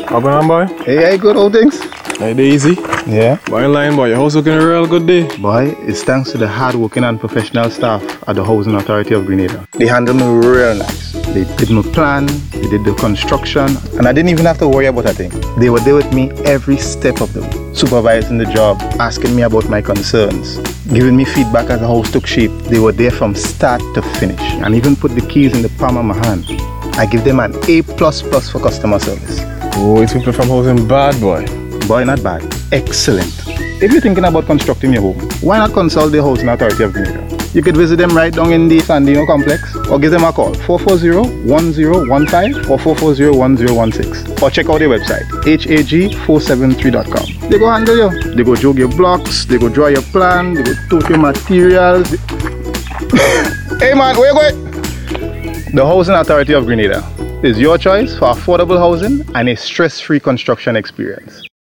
How going on, boy? Hey, good old things. Hey, easy. Yeah. Boy, in line, boy. Your house looking real good day. Boy, it's thanks to the hard-working and professional staff at the Housing Authority of Grenada. They handled me real nice. They did my plan, they did the construction, and I didn't even have to worry about a thing. They were there with me every step of the way, supervising the job, asking me about my concerns, giving me feedback as the house took shape. They were there from start to finish, and even put the keys in the palm of my hand. I give them an A++ for customer service. Oh, it's people from housing bad, boy. Boy, not bad. Excellent. If you're thinking about constructing your home, why not consult the Housing Authority of Grenada? You could visit them right down in the Sandino complex or give them a call 440-1015 or 440-1016 or check out their website hag473.com. They go handle you. They go jog your blocks, they go draw your plan, they go tote your materials. Hey man, where you going? The Housing Authority of Grenada is your choice for affordable housing and a stress-free construction experience.